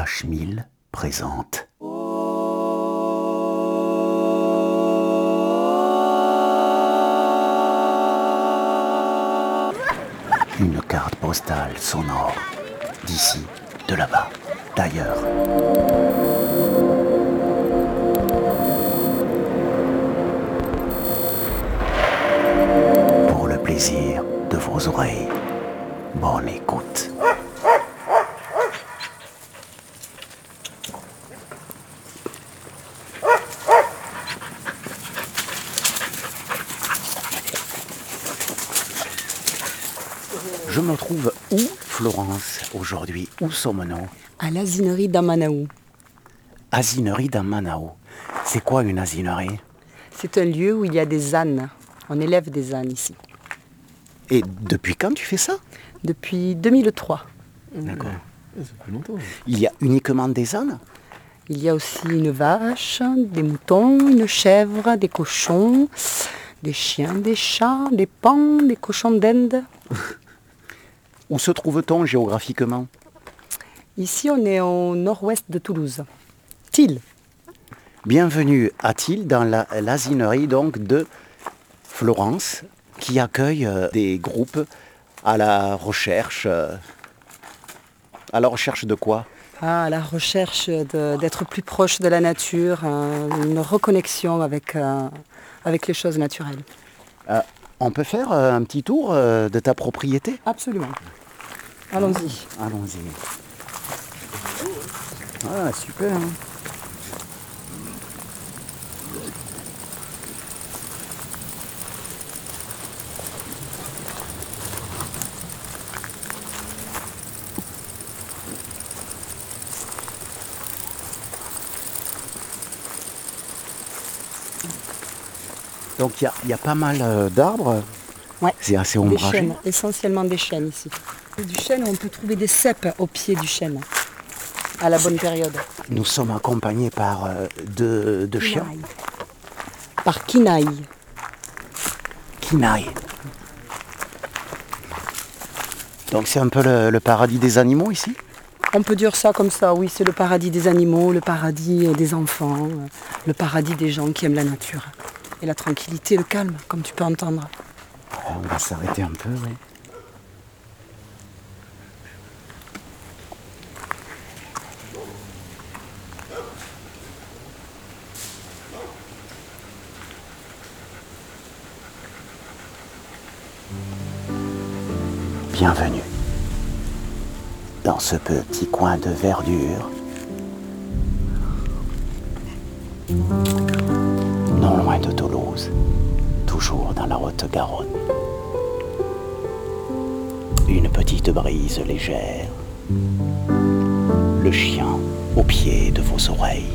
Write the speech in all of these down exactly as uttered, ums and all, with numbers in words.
H mille présente. Une carte postale sonore, d'ici, de là-bas, d'ailleurs. Pour le plaisir de vos oreilles, bonne écoute. Je me trouve où, Florence, aujourd'hui? Où sommes-nous? À l'asinerie d'Amanaou. Asinerie d'Amanaou. C'est quoi une asinerie? C'est un lieu où il y a des ânes. On élève des ânes ici. Et depuis quand tu fais ça? Depuis deux mille trois. D'accord. Ouais, ça fait longtemps. Il y a uniquement des ânes? Il y a aussi une vache, des moutons, une chèvre, des cochons, des chiens, des chats, des paons, des cochons d'Inde. Où se trouve-t-on géographiquement? Ici, on est au nord-ouest de Toulouse. Tille. Bienvenue à Tille, dans la, l'asinerie donc de Florence, qui accueille euh, des groupes à la recherche. Euh, à la recherche de quoi? Ah, à la recherche de- d'être plus proche de la nature, euh, une reconnexion avec, euh, avec les choses naturelles. Euh, On peut faire euh, un petit tour euh, de ta propriété? Absolument. Allons-y. Allons-y. Ah, super. Hein. Donc il y a, il y a pas mal euh, d'arbres. Ouais. C'est assez Des ombragé. chênes, essentiellement des chênes ici. Du chêne, on peut trouver des cèpes au pied du chêne, à la bonne période. Nous sommes accompagnés par euh, deux, deux chiens. Kinaï. Par Kinaï. Kinaï. Donc c'est un peu le, le paradis des animaux ici? On peut dire ça comme ça, oui, c'est le paradis des animaux, le paradis des enfants, euh, le paradis des gens qui aiment la nature. Et la tranquillité, le calme, comme tu peux entendre. On va s'arrêter un peu, oui. Bienvenue dans ce petit coin de verdure, non loin de Toulouse, toujours dans la Haute-Garonne. Une petite brise légère, le chien au pied de vos oreilles.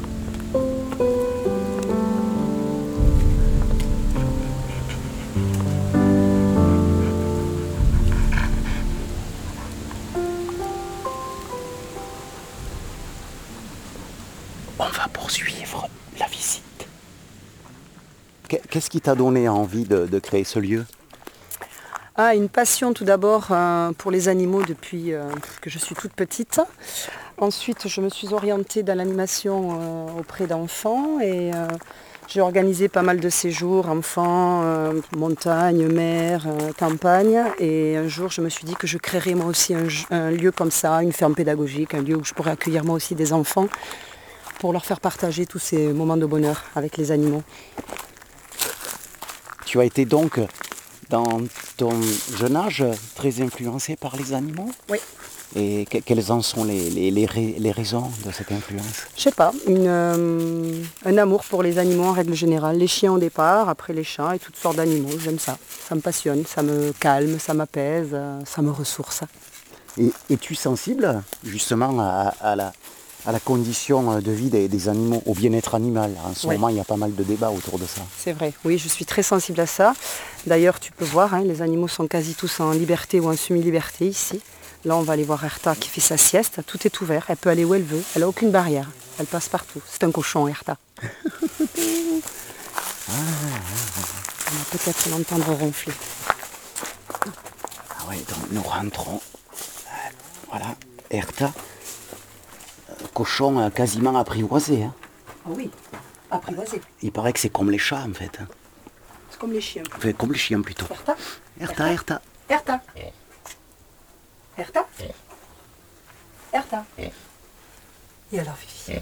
On va poursuivre la visite. Qu'est-ce qui t'a donné envie de, de créer ce lieu? Ah, une passion tout d'abord euh, pour les animaux depuis euh, que je suis toute petite. Ensuite, je me suis orientée dans l'animation euh, auprès d'enfants et euh, j'ai organisé pas mal de séjours, enfants, euh, montagne, mer, euh, campagne. Et un jour, je me suis dit que je créerais moi aussi un, un lieu comme ça, une ferme pédagogique, un lieu où je pourrais accueillir moi aussi des enfants pour leur faire partager tous ces moments de bonheur avec les animaux. Tu as été donc, dans ton jeune âge, très influencé par les animaux? Oui. Et que- quelles en sont les, les, les, rai- les raisons de cette influence? Je sais pas, une, euh, un amour pour les animaux en règle générale. Les chiens au départ, après les chats et toutes sortes d'animaux. J'aime ça. Ça me passionne, ça me calme, ça m'apaise, euh, ça me ressource. Et es-tu sensible justement à, à la, à la condition de vie des, des animaux, au bien-être animal? En ce Ouais. moment, il y a pas mal de débats autour de ça. C'est vrai, oui, je suis très sensible à ça. D'ailleurs, tu peux voir, hein, les animaux sont quasi tous en liberté ou en semi-liberté ici. Là, on va aller voir Herta qui fait sa sieste. Tout est ouvert, elle peut aller où elle veut. Elle n'a aucune barrière, elle passe partout. C'est un cochon, Herta. On va peut-être l'entendre ronfler. Ah oui, donc nous rentrons. Euh, Voilà, Herta. cochon euh, quasiment apprivoisé. Hein. Ah oui, apprivoisé. Il paraît que c'est comme les chats en fait. Hein. C'est comme les chiens. Enfin, comme les chiens plutôt. Erta Erta, Erta. Erta. Erta. Erta. Et alors, Fifi?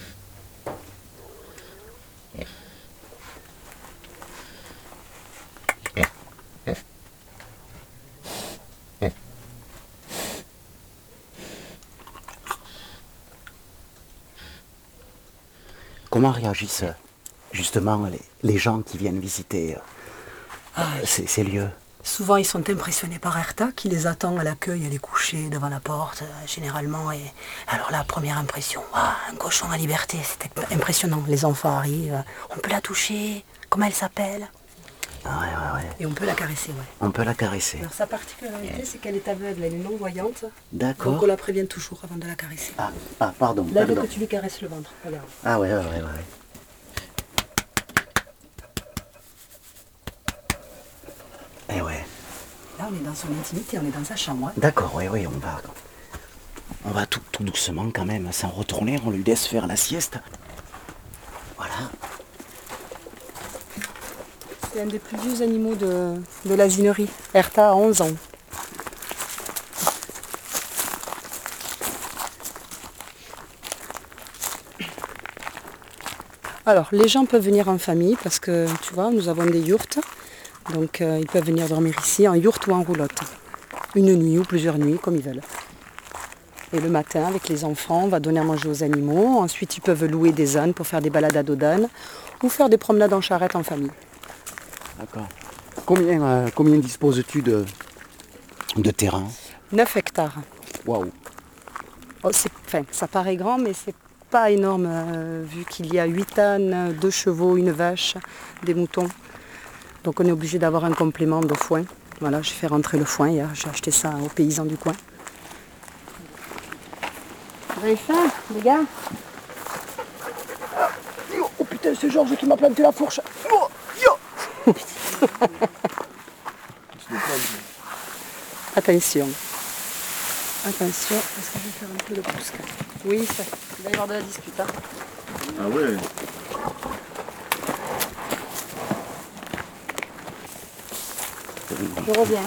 Comment réagissent justement les, les gens qui viennent visiter euh, Ah, ces, ces lieux? souvent, ils sont impressionnés par Erta, qui les attend à l'accueil, elle est couchée devant la porte, euh, généralement. Et alors la première impression, ah, un cochon à liberté, c'était impressionnant. Les enfants arrivent, euh, on peut la toucher, comment elle s'appelle? Ouais, ouais, ouais. Et on peut la caresser, ouais. On peut la caresser. Alors sa particularité, c'est qu'elle est aveugle, elle est non-voyante. D'accord. Donc on la prévient toujours avant de la caresser. Ah, ah, pardon. Là, dès pardon. que tu lui caresses le ventre, regarde. Ah ouais, ouais, ouais, ouais. Eh ouais. Là, on est dans son intimité, on est dans sa chambre. Hein. D'accord, oui, oui, on va. On va tout, tout doucement quand même, sans retourner, on lui laisse faire la sieste. Voilà. C'est un des plus vieux animaux de, de l'asinerie. Erta a onze ans. Alors, les gens peuvent venir en famille parce que, tu vois, nous avons des yourtes. Donc, euh, ils peuvent venir dormir ici en yourte ou en roulotte. Une nuit ou plusieurs nuits, comme ils veulent. Et le matin, avec les enfants, on va donner à manger aux animaux. Ensuite, ils peuvent louer des ânes pour faire des balades à dos d'âne ou faire des promenades en charrette en famille. D'accord. Combien, euh, combien disposes-tu de, de terrain? neuf hectares. Waouh. Oh, c'est- enfin, ça paraît grand, mais c'est pas énorme, euh, vu qu'il y a huit ânes, deux chevaux, une vache, des moutons. Donc on est obligé d'avoir un complément de foin. Voilà, j'ai fait rentrer le foin hier, j'ai acheté ça aux paysans du coin. Vous avez faim, les gars? Oh putain, c'est Georges qui m'a planté la fourche. Oh, yo. Attention. Attention, est-ce que je vais faire un peu de pouce? Oui, ça, il va y avoir de la dispute. Hein. Ah ouais. Je reviens.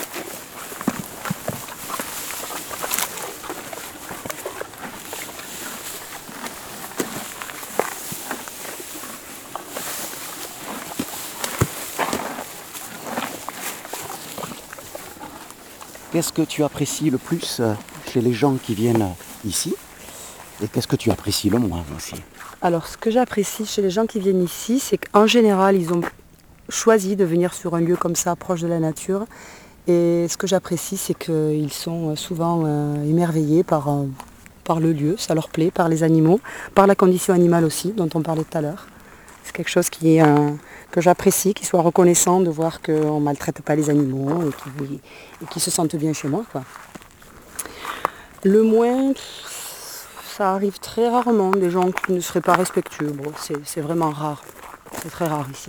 Qu'est-ce que tu apprécies le plus euh, chez les gens qui viennent ici? Et qu'est-ce que tu apprécies le moins aussi? Alors, ce que j'apprécie chez les gens qui viennent ici, c'est qu'en général, ils ont choisi de venir sur un lieu comme ça, proche de la nature. Et ce que j'apprécie, c'est qu'ils sont souvent euh, émerveillés par, euh, par le lieu, ça leur plaît, par les animaux, par la condition animale aussi, dont on parlait tout à l'heure. C'est quelque chose qui est, euh, que j'apprécie, qu'ils soient reconnaissants de voir qu'on ne maltraite pas les animaux et qu'ils et qu'ils se sentent bien chez moi, quoi. Le moins, ça arrive très rarement, des gens qui ne seraient pas respectueux. Bon, c'est c'est vraiment rare, c'est très rare ici.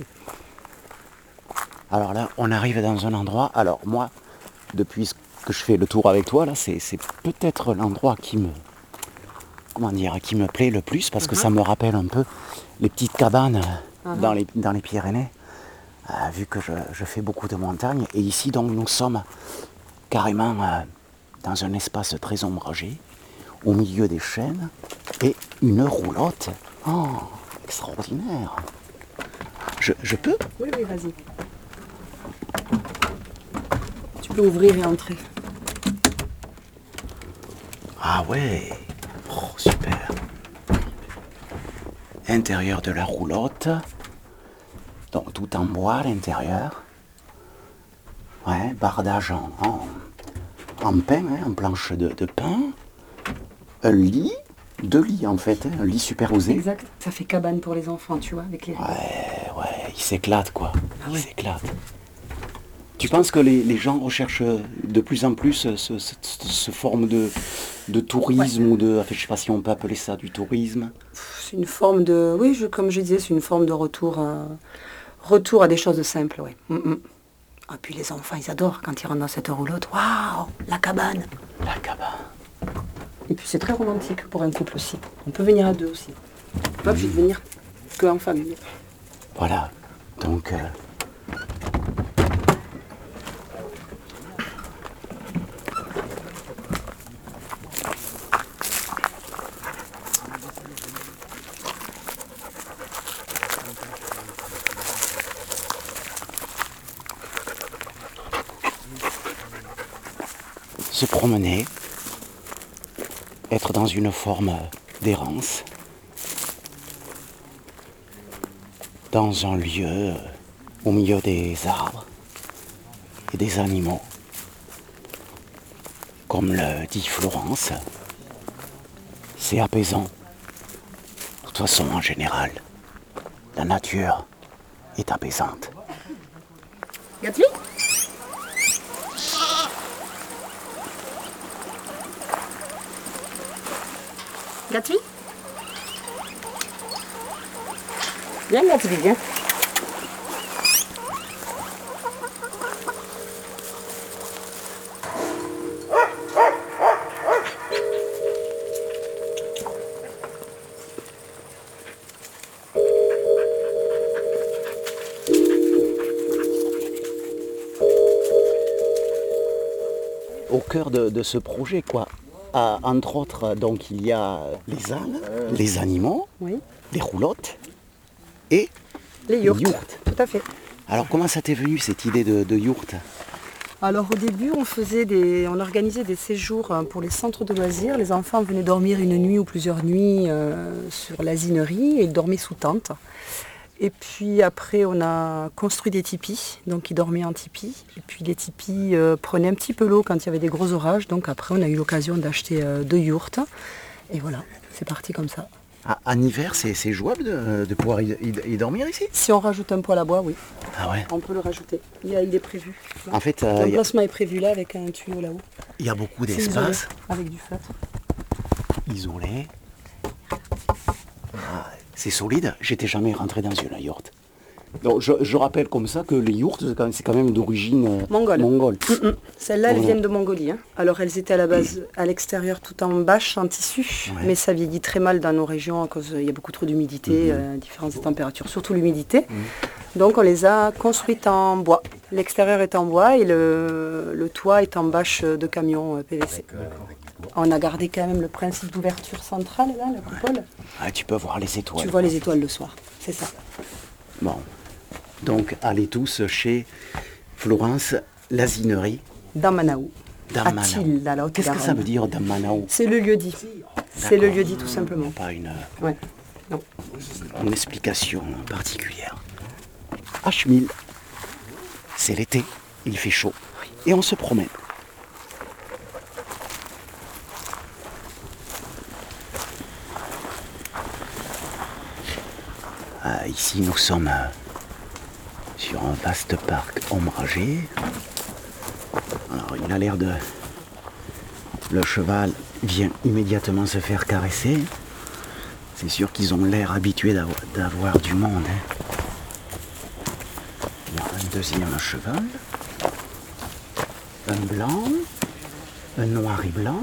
Alors là, on arrive dans un endroit. Alors moi, depuis que je fais le tour avec toi, là, c'est c'est peut-être l'endroit qui me, comment dire, qui me plaît le plus parce que ça me rappelle un peu les petites cabanes euh, Uh-huh. dans les dans les Pyrénées, euh, vu que je, je fais beaucoup de montagnes. Et ici, donc, nous sommes carrément euh, dans un espace très ombragé, au milieu des chênes, et une roulotte. Oh, extraordinaire. Je, je peux? Oui, oui, vas-y. Tu peux ouvrir et entrer. Ah ouais. Oh, super. Intérieur de la roulotte. Donc tout en bois à l'intérieur. Ouais, bardage en, en, en pain, hein, en planche de, de pain. Un lit. Deux lits en fait, hein, un lit superposé. Exact. Ça fait cabane pour les enfants, tu vois, avec les... Ouais, ouais, il s'éclate quoi. Ah Il ouais. s'éclate. Tu penses que les, les gens recherchent de plus en plus ce, ce, ce- ce forme de, de tourisme ou de... Enfin, je sais pas si on peut appeler ça du tourisme. C'est une forme de... Oui, je, comme je disais, c'est une forme de retour, euh, retour à des choses simples, oui. Mm, mm. Ah, puis les enfants, ils adorent quand ils rentrent dans cette roulotte. Waouh, la cabane. La cabane. puis c'est très romantique pour un couple aussi. On peut venir à deux aussi. Pas obligé de venir qu'en famille. Voilà, donc... Euh... se promener, être dans une forme d'errance, dans un lieu au milieu des arbres et des animaux, comme le dit Florence, c'est apaisant. De toute façon, en général, la nature est apaisante. Gatli? Gatli? Viens Gatli, viens. Au cœur de, de ce projet, quoi. Ah, entre autres, donc il y a les ânes, les animaux, Oui. les roulottes et Les yourtes. yourtes. Tout à fait. Alors comment ça t'est venu cette idée de, de yourte? Alors au début, on faisait des, on organisait des séjours pour les centres de loisirs. Les enfants venaient dormir une nuit ou plusieurs nuits euh, sur l'asinerie et ils dormaient sous tente. Et puis après, on a construit des tipis, donc ils dormaient en tipi. Et puis les tipis euh, prenaient un petit peu l'eau quand il y avait des gros orages. Donc après, on a eu l'occasion d'acheter euh, deux yourtes. Et voilà, c'est parti comme ça. Ah, en hiver, c'est c'est jouable de, de pouvoir y, y- y dormir ici? Si on rajoute un poêle à bois, oui, Ah ouais. on peut le rajouter. Il, y a- il est prévu. En fait, euh, il y, a- L'emplacement est prévu là avec un tuyau là-haut. il y a beaucoup C'est isolé, d'espace avec du feutre. isolé. Ah, c'est solide. J'étais jamais rentré dans une yourte. Donc je, je rappelle comme ça que les yourtes, c'est quand même- c'est quand même d'origine euh, Mongole. mongole. Mm, mm. Celles-là, elles Voilà. viennent de Mongolie. hein. Alors, elles étaient à la base à l'extérieur, tout en bâche, en tissu, Ouais. mais ça vieillit très mal dans nos régions à cause il y a beaucoup trop d'humidité, Mhm. euh, différentes températures, surtout l'humidité. Donc, on les a construites en bois. L'extérieur est en bois et le, le toit est en bâche de camion euh, P V C. On a gardé quand même le principe d'ouverture centrale, là, la coupole. Ah, tu peux voir les étoiles. Tu vois les étoiles le soir, c'est ça. Bon. Donc, allez tous chez Florence Lasinerie, Dans Manaou. dans À Manaou. Tille, là, là, Qu'est-ce que ça veut dire, dans Manaou? C'est le lieu dit. C'est le lieu dit, tout simplement. Pas une, Ouais. Non. une explication particulière. H mille, c'est l'été, il fait chaud, et on se promène. Ah, ici, nous sommes euh, sur un vaste parc ombragé. Alors, il a l'air de... Le cheval vient immédiatement se faire caresser. C'est sûr qu'ils ont l'air habitués d'avo- d'avoir du monde. hein. Il y a un deuxième cheval. Un blanc. Un noir et blanc.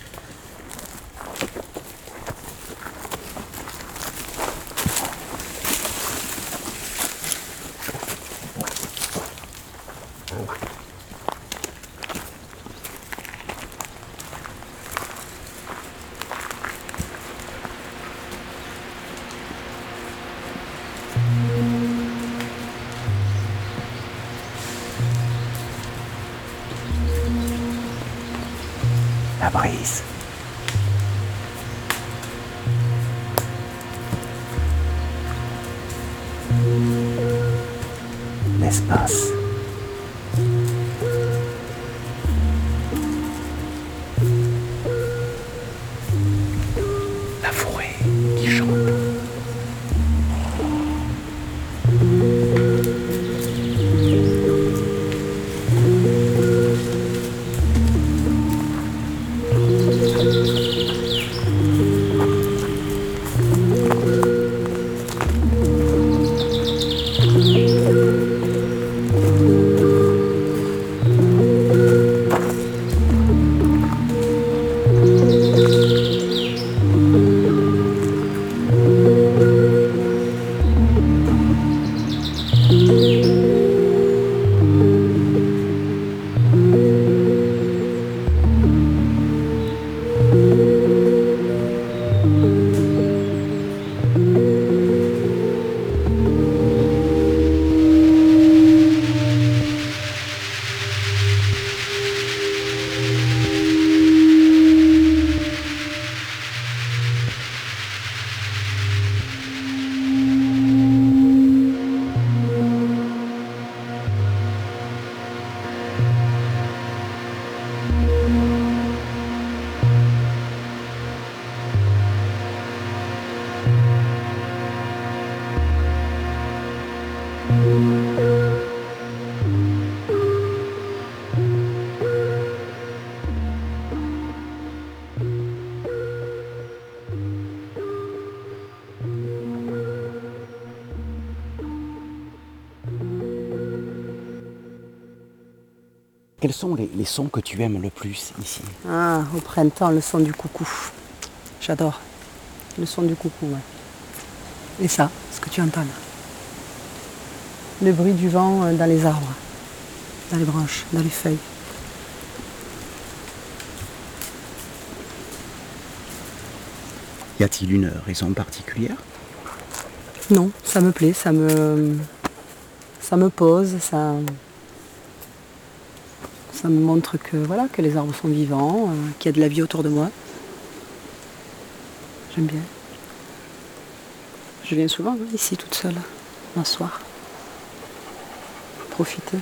La brise. L'espace. La forêt qui chante. Quels sont les, les sons que tu aimes le plus ici? Ah, au printemps, le son du coucou. J'adore. Le son du coucou, ouais. Et ça, ce que tu entends là. Le bruit du vent dans les arbres, dans les branches, dans les feuilles. Y a-t-il une raison particulière? Non, ça me plaît, ça me, ça me pose, ça, ça me montre que, voilà, que les arbres sont vivants, euh, qu'il y a de la vie autour de moi. J'aime bien. Je viens souvent hein, ici toute seule, m'asseoir, profiter.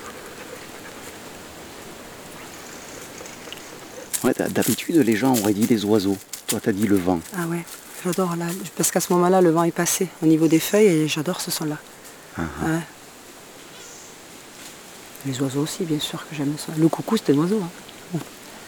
Ouais, d'habitude, les gens auraient dit les oiseaux. Toi, t'as dit le vent. Ah ouais, j'adore là, parce qu'à ce moment-là, le vent est passé au niveau des feuilles et j'adore ce son-là. Uh-huh. Ouais. Les oiseaux aussi, bien sûr que j'aime ça. Le coucou, c'était un oiseau. Hein.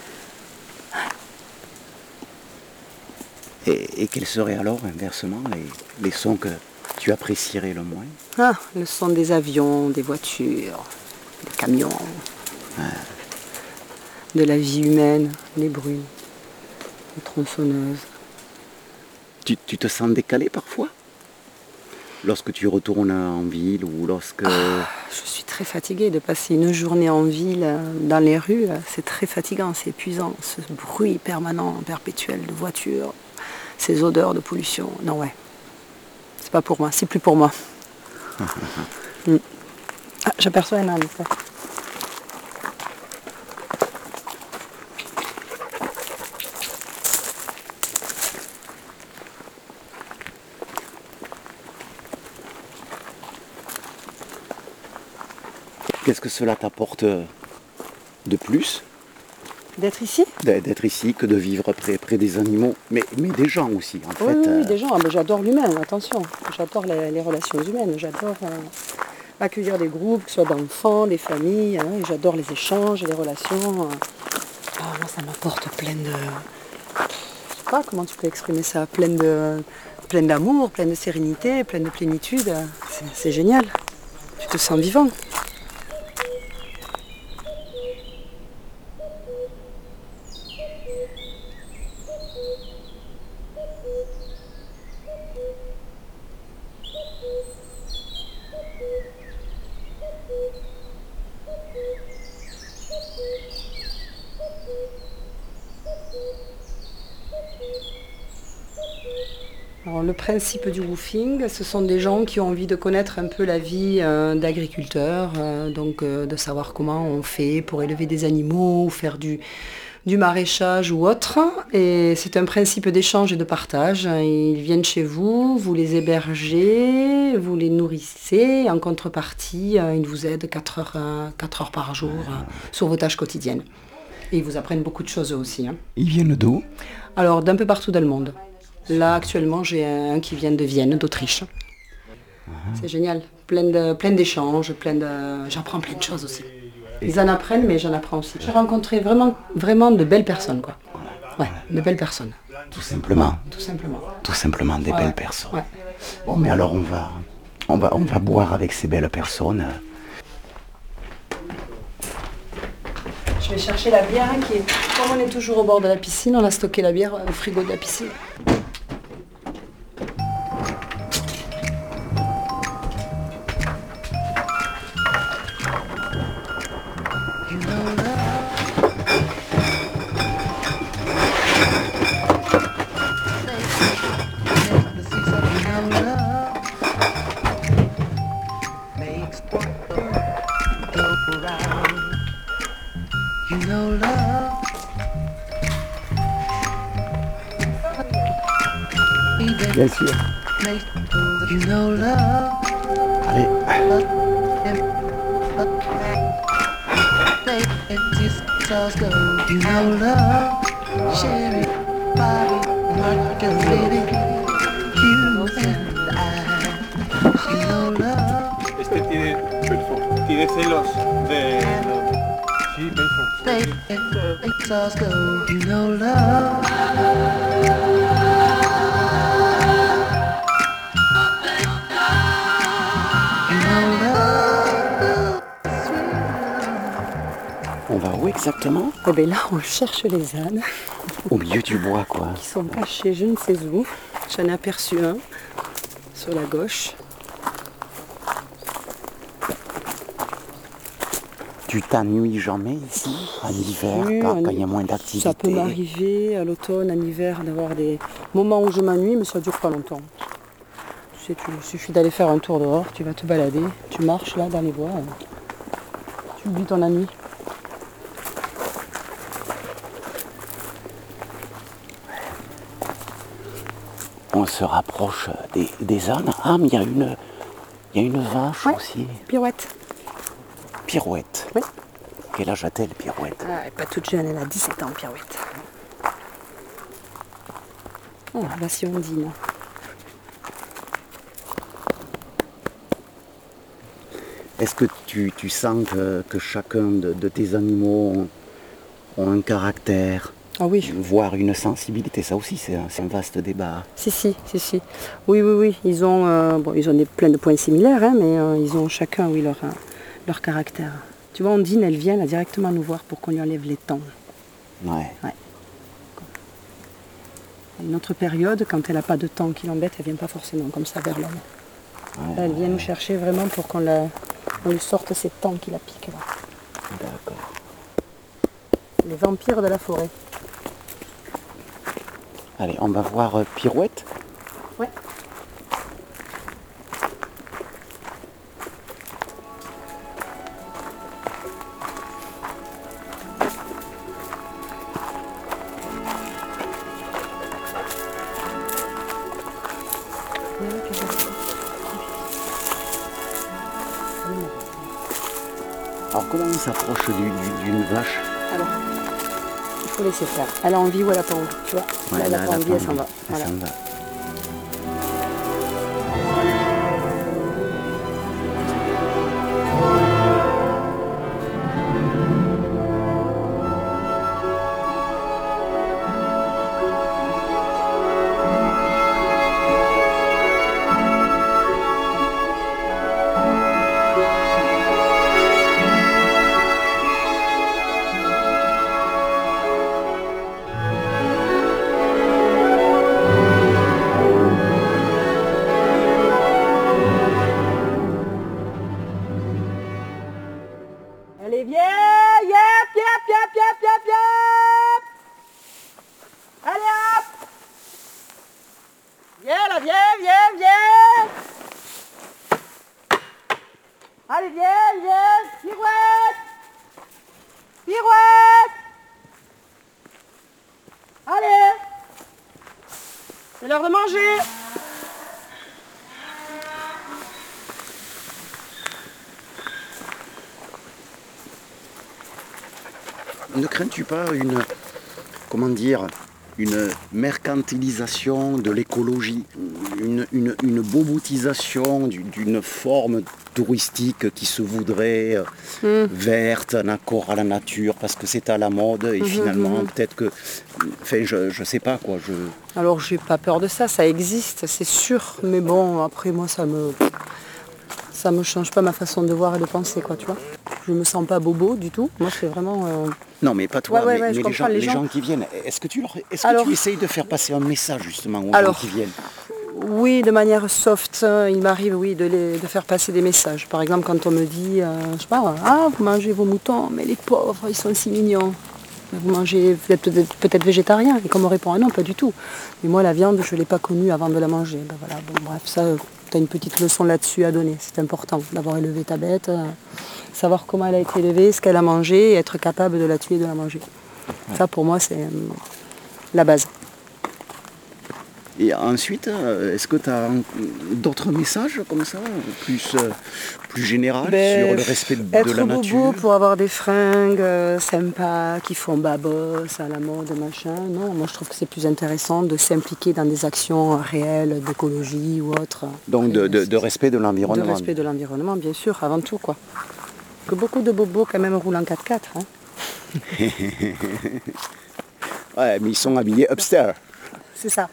Et, et quels seraient alors, inversement, les, les sons que tu apprécierais le moins? Ah, le son des avions, des voitures, des camions, Ouais. de la vie humaine, les bruits, les tronçonneuses. Tu, tu te sens décalé parfois? Lorsque tu retournes en ville ou lorsque... Ah, je suis très fatiguée de passer une journée en ville, dans les rues. C'est très fatigant, c'est épuisant. Ce bruit permanent, perpétuel de voitures, ces odeurs de pollution. Non, ouais. C'est pas pour moi, c'est plus pour moi. mm. Ah, j'aperçois un âne. Qu'est-ce que cela t'apporte de plus? D'être ici? D'être ici, que de vivre près, près des animaux, mais, mais des gens aussi, en oui, fait. Oui, euh... des gens. Ah, ben, j'adore l'humain, attention. J'adore les, les relations humaines. J'adore euh, accueillir des groupes, que ce soit d'enfants, des familles. Hein, et j'adore les échanges, les relations. Euh. Oh, moi, ça m'apporte plein de... Je sais pas comment tu peux exprimer ça. Plein de, plein d'amour, plein de sérénité, plein de plénitude. C'est, c'est génial. Tu te sens vivant. Alors, le principe du woofing, ce sont des gens qui ont envie de connaître un peu la vie euh, d'agriculteurs, euh, donc euh, de savoir comment on fait pour élever des animaux ou faire du, du maraîchage ou autre. Et c'est un principe d'échange et de partage. Ils viennent chez vous, vous les hébergez, vous les nourrissez. En contrepartie, euh, ils vous aident quatre heures, euh, quatre heures par jour euh, sur vos tâches quotidiennes. Et ils vous apprennent beaucoup de choses aussi. Hein. Ils viennent d'où? Alors, d'un peu partout dans le monde. Là, actuellement, j'ai un qui vient de Vienne, d'Autriche. Mmh. C'est génial. Plein, de, plein d'échanges, plein de... j'apprends plein de choses aussi. Ils en apprennent, mais j'en apprends aussi. J'ai rencontré vraiment, vraiment de belles personnes, quoi. Ouais, de belles personnes. Tout simplement. Ouais, tout simplement. Tout simplement des ouais. belles personnes. Ouais. Bon, mais alors on va, on va, on va boire avec ces belles personnes. Je vais chercher la bière qui est... Comme on est toujours au bord de la piscine, on a stocké la bière au frigo de la piscine. Bien sûr. Allez. Este tiene, tiene celos de... Sí, On va où exactement? Eh bien là, on cherche les ânes. Au milieu du bois, quoi. Qui sont cachés je ne sais où. J'en ai aperçu un sur la gauche. Tu t'ennuies jamais ici, en hiver, Oui, quand en- il y a moins d'activité? Ça peut m'arriver à l'automne, en hiver, d'avoir des moments où je m'ennuie, mais ça dure pas longtemps. Tu sais, tu- il suffit d'aller faire un tour dehors, tu vas te balader, tu marches là dans les bois, euh, tu oublies ton ennui. On se rapproche des, des ânes. Ah, mais il y a une, il y a une vache Ouais. aussi. Pirouette. Pirouette. Oui. Quel âge a-t-elle, Pirouette? Ah, elle est pas toute jeune, elle a dix-sept ans, Pirouette. Oh, là, si on dîne. Est-ce que tu, tu sens que, que chacun de, de tes animaux ont, ont un caractère, Ah oui, voire une sensibilité? Ça aussi, c'est un, c'est un vaste débat. si, si, si, si. Oui, oui, oui, ils ont, euh, bon, ils ont des, plein de points similaires, hein, mais euh, ils ont chacun, oui, leur, euh, leur caractère. Tu vois, Ondine, elle vient là, directement nous voir pour qu'on lui enlève les temps. Ouais. À une autre période, quand elle n'a pas de temps qui l'embête, elle ne vient pas forcément comme ça vers l'homme. Ouais, Là, elle vient nous chercher vraiment pour qu'on la, on lui sorte ces temps qui la piquent. Là. D'accord. Les vampires de la forêt. Allez, on va voir euh, Pirouette. Ouais. Alors, comment on s'approche du- du- d'une vache? Alors, il faut laisser faire. Elle a envie ou elle n'a pas envie, tu vois. Ouais, là, elle n'a pas envie, elle s'en va. Elle Voilà. s'en va. Allez, viens, yep, yep, yep, yep, yep, yep. Allez, hop. Viens là, viens, viens, viens. Allez, viens, viens. Pirouette. Pirouette. Allez. C'est l'heure de manger. Ne crains-tu pas une, comment dire, une mercantilisation de l'écologie, une, une, une bobotisation du- d'une forme touristique qui se voudrait euh, verte, en accord à la nature, parce que c'est à la mode et finalement peut-être que, enfin je, je sais pas quoi, je... Alors j'ai pas peur de ça, ça existe, c'est sûr. Mais bon, après moi ça me ça me change pas ma façon de voir et de penser, quoi, tu vois. Je me sens pas bobo du tout. Moi c'est vraiment. euh, Non mais pas toi, Ouais, ouais, mais, ouais, mais je les, comprends, gens, les les gens- gens qui viennent, est-ce que tu leur, est-ce que Alors- tu essayes de faire passer un message justement aux Alors- gens qui viennent? Oui, de manière soft, euh, il m'arrive oui de, les, de faire passer des messages. Par exemple quand on me dit, euh, je sais pas, ah vous mangez vos moutons, mais les pauvres ils sont si mignons. Vous mangez, vous êtes peut-être, peut-être végétarien. Et comme on répond ah non, pas du tout. Mais moi la viande je ne l'ai pas connue avant de la manger. Ben voilà, bon bref, ça tu as une petite leçon là-dessus à donner. C'est important d'avoir élevé ta bête, euh, savoir comment elle a été élevée, ce qu'elle a mangé et être capable de la tuer et de la manger. Ça pour moi c'est euh, la base. Et ensuite, euh, est-ce que tu as d'autres messages comme ça, plus, euh, plus général Ben, sur le respect de, être de la bobo nature? pour avoir des fringues euh, sympas, qui font babos, à la mode, machin. Non, moi je trouve que c'est plus intéressant de s'impliquer dans des actions réelles d'écologie ou autre. Donc de, de- Et de respect de de l'environnement. respect de l'environnement, bien sûr, avant tout, quoi. Que beaucoup de bobos quand même roulent en quatre-quatre. Hein. Ouais, mais ils sont habillés upstairs. C'est ça.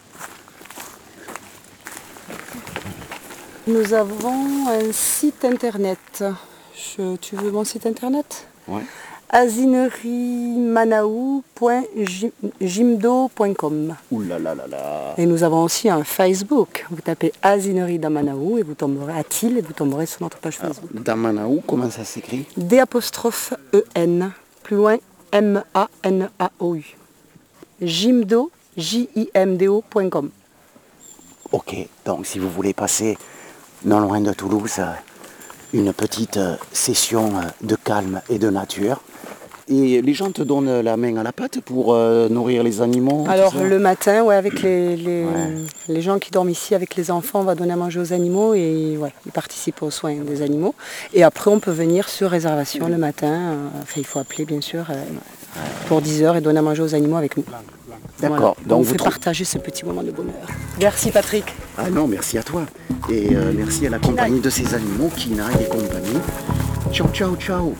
Nous avons un site internet. Je- tu veux mon site internet? Ouais. asineriemanaou point jimdo point com. Ouh là là là là. Et nous avons aussi un Facebook. Vous tapez Azinerie d'Amanaou et vous tomberez à Thiel et vous tomberez sur notre page Facebook. Alors, Damanaou, comment ça s'écrit? D apostrophe E N, plus loin M A N A O U. Jimdo, J I M D O point com. Ok, donc si vous voulez passer non loin de Toulouse, une petite session de calme et de nature. Et les gens te donnent la main à la pâte pour euh, nourrir les animaux? Alors le matin, ouais, avec les, les, Ouais. les gens qui dorment ici, avec les enfants, on va donner à manger aux animaux et ouais, ils participent aux soins des animaux. Et après, on peut venir sur réservation le matin. euh, Enfin, il faut appeler bien sûr euh, pour dix heures et donner à manger aux animaux avec nous. D'accord. Voilà. Donc on vous fait trou- partager ce petit moment de bonheur. Merci Patrick. Ah non, merci à toi. Et euh, merci à la compagnie de ces animaux, Kinaï et compagnie. Ciao, ciao, ciao.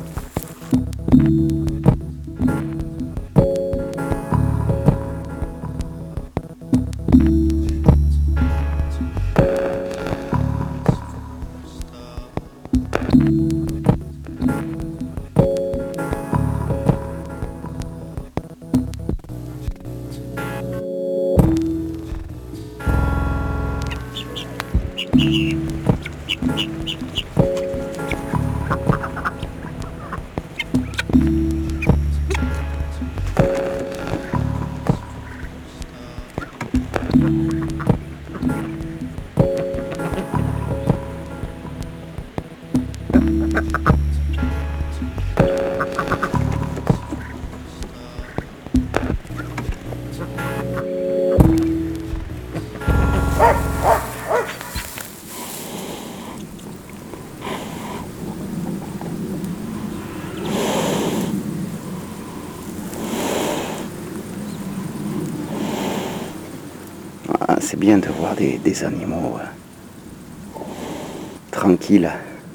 Ah, c'est bien de voir des, des animaux euh, tranquilles.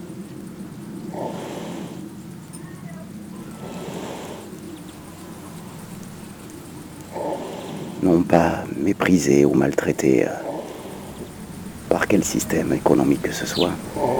Non pas méprisés ou maltraités euh, par quel système économique que ce soit.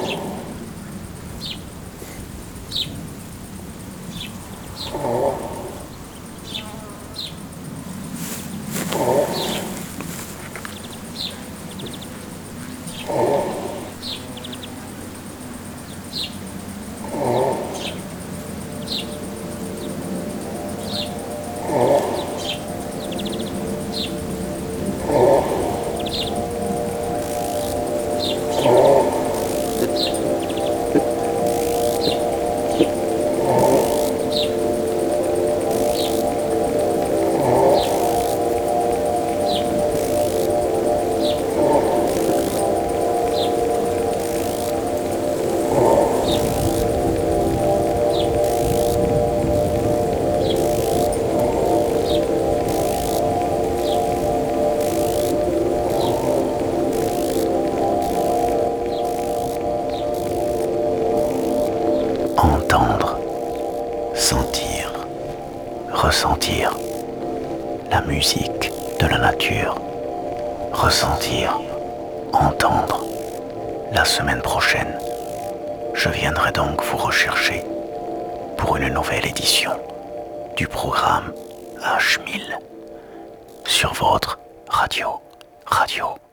Entendre, sentir, ressentir la musique de la nature. Ressentir, entendre. La semaine prochaine, je viendrai donc vous rechercher pour une nouvelle édition du programme H mille sur votre radio, radio.